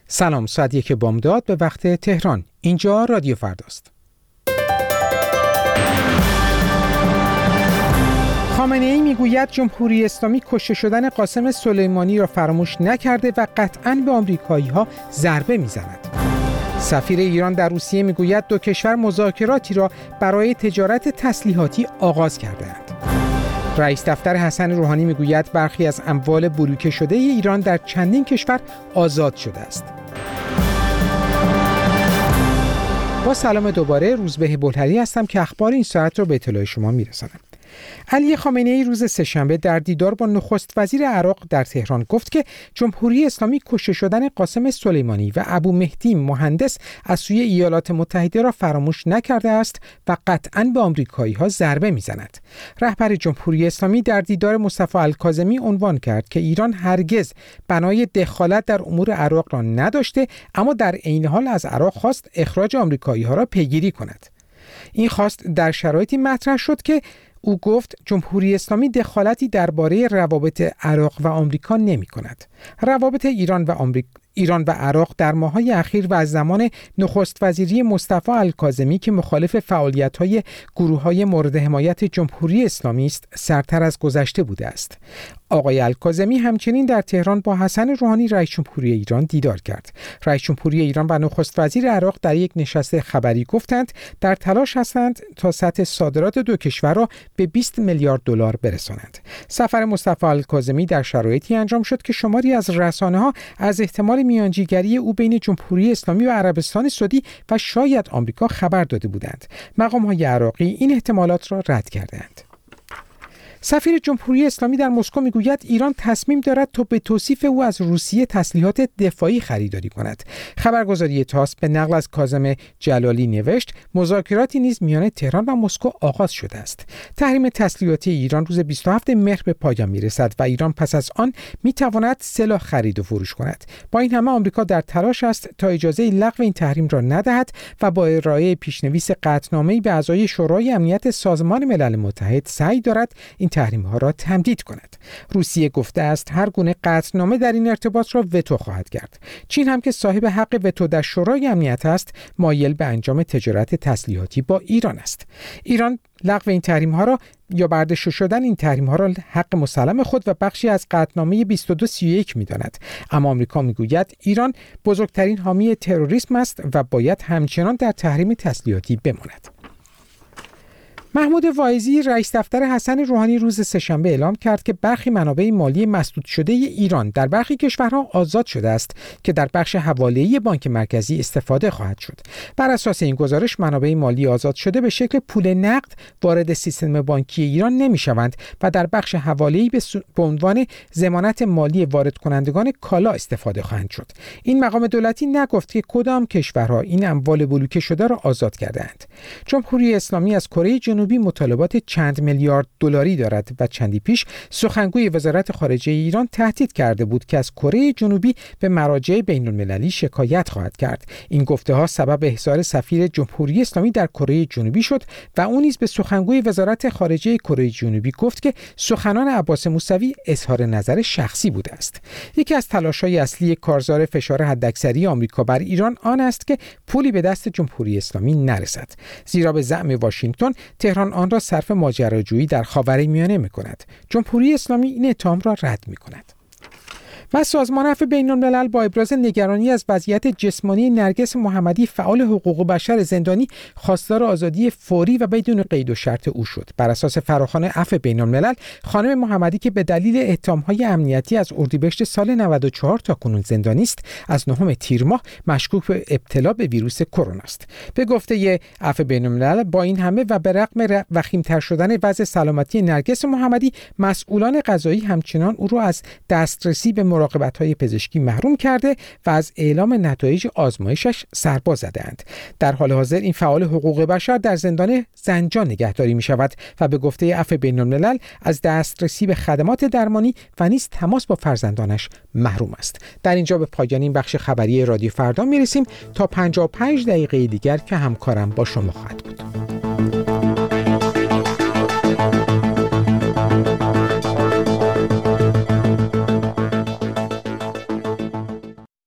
سلام، ساعت 1 بامداد به وقت تهران. اینجا رادیو فرداست. خامنه‌ای میگوید جمهوری اسلامی کشته شدن قاسم سلیمانی را فراموش نکرده و قطعاً به آمریکایی‌ها ضربه میزند. سفیر ایران در روسیه میگوید دو کشور مذاکراتی را برای تجارت تسلیحاتی آغاز کرده‌اند. رئیس دفتر حسن روحانی میگوید برخی از اموال بلوکه شده ایران در چندین کشور آزاد شده است. با سلام دوباره، روزبه بلحری هستم که اخبار این ساعت را به اطلاع شما میرسانم. علی خامنه‌ای روز سه‌شنبه در دیدار با نخست وزیر عراق در تهران گفت که جمهوری اسلامی کشته شدن قاسم سلیمانی و ابو مهدی مهندس از سوی ایالات متحده را فراموش نکرده است و قطعاً به آمریکایی‌ها ضربه می‌زند. رهبر جمهوری اسلامی در دیدار مصطفی الکاظمی عنوان کرد که ایران هرگز بنای دخالت در امور عراق را نداشته، اما در عین حال از عراق خواست اخراج آمریکایی‌ها را پیگیری کند. این خواست در شرایطی مطرح شد که او گفت جمهوری اسلامی دخالتی درباره روابط عراق و آمریکا نمی کند. روابط ایران و عراق در ماه‌های اخیر و از زمان نخست وزیری مصطفی الکاظمی که مخالف فعالیت‌های گروه‌های مورد حمایت جمهوری اسلامی است، سرتر از گذشته بوده است. آقای الکاظمی همچنین در تهران با حسن روحانی رئیس جمهوری ایران دیدار کرد. رئیس جمهوری ایران و نخست وزیر عراق در یک نشست خبری گفتند در تلاش هستند تا سطح صادرات دو کشور را به 20 میلیارد دلار برسانند. سفر مصطفی الکاظمی در شرایطی انجام شد که شماری از رسانه‌ها از احتمال میانجیگری او بین جمهوری اسلامی و عربستان سعودی و شاید آمریکا خبر داده بودند. مقام‌های عراقی این احتمالات را رد کردند. سفیر جمهوری اسلامی در مسکو میگوید ایران تصمیم دارد تا به توصیف او از روسیه تسلیحات دفاعی خریداری کند. خبرگزاری تاس به نقل از کاظم جلالی نوشت مذاکراتی نیز میان تهران و مسکو آغاز شده است. تحریم تسلیحاتی ایران روز 27 مهر به پایان میرسد و ایران پس از آن میتواند سلاح خرید و فروش کند. با این همه آمریکا در تلاش است تا اجازه لغو این تحریم را ندهد و با ارائه پیشنویس قطعنامه‌ای به اعضای شورای امنیت سازمان ملل متحد سعی دارد این تحریم‌ها را تمدید کند. روسیه گفته است هر گونه قطعنامه در این ارتباط را وتو خواهد کرد. چین هم که صاحب حق وتو در شورای امنیت است، مایل به انجام تجارت تسلیحاتی با ایران است. ایران لغو این تحریم‌ها را یا برداشته شدن این تحریم‌ها را حق مسلم خود و بخشی از قطعنامه 2231 می‌داند. اما آمریکا می‌گوید ایران بزرگترین حامی تروریسم است و باید همچنان در تحریم تسلیحاتی بماند. محمود واعظی رئیس دفتر حسن روحانی روز سه‌شنبه اعلام کرد که برخی منابع مالی مسدود شده ایران در برخی کشورها آزاد شده است که در بخش حواله‌ای بانک مرکزی استفاده خواهد شد. بر اساس این گزارش منابع مالی آزاد شده به شکل پول نقد وارد سیستم بانکی ایران نمی‌شوند و در بخش حواله‌ای به عنوان ضمانت مالی وارد کنندگان کالا استفاده خواهند شد. این مقام دولتی نگفت که کدام کشورها این اموال بلوکه شده را آزاد کرده‌اند. جمهوری اسلامی از کره جنوبی مطالبات چند میلیارد دلاری دارد و چندی پیش سخنگوی وزارت خارجه ایران تهدید کرده بود که از کره جنوبی به مراجع بین‌المللی شکایت خواهد کرد. این گفته‌ها سبب احضار سفیر جمهوری اسلامی در کره جنوبی شد و او نیز به سخنگوی وزارت خارجه کره جنوبی گفت که سخنان عباس موسوی اظهار نظر شخصی بوده است. یکی از تلاش‌های اصلی کارزار فشار حداکثری آمریکا بر ایران آن است که پولی به دست جمهوری اسلامی نرسد، زیرا به زعم واشنگتن تهران آن را صرف ماجراجویی در خاورمیانه می‌کند. جمهوری اسلامی این اتهام را رد می‌کند. و سازمان عفو بین‌الملل با ابراز نگرانی از وضعیت جسمانی نرگس محمدی فعال حقوق بشر زندانی خواستار آزادی فوری و بدون قید و شرط او شد. بر اساس فراخوان عفو بین‌الملل، خانم محمدی که به دلیل اتهام‌های امنیتی از اردیبهشت سال 94 تا کنون زندانی است، از 9 تیر ماه مشکوک به ابتلا به ویروس کرونا است. به گفته عفو بین‌الملل، با این همه و به رغم وخیم‌تر شدن وضع سلامتی نرگس محمدی، مسئولان قضایی همچنان او را از دسترسی به مراقبت‌های پزشکی محروم کرده و از اعلام نتایج آزمایشش سرباز زدند. در حال حاضر این فعال حقوق بشر در زندان زنجان نگهداری می‌شود و به گفته عفو بین‌الملل از دسترسی به خدمات درمانی و نیز تماس با فرزندانش محروم است. در اینجا به پایان این بخش خبری رادیو فردا می‌رسیم تا 55 دقیقه دیگر که همکارم با شما خواهد بود.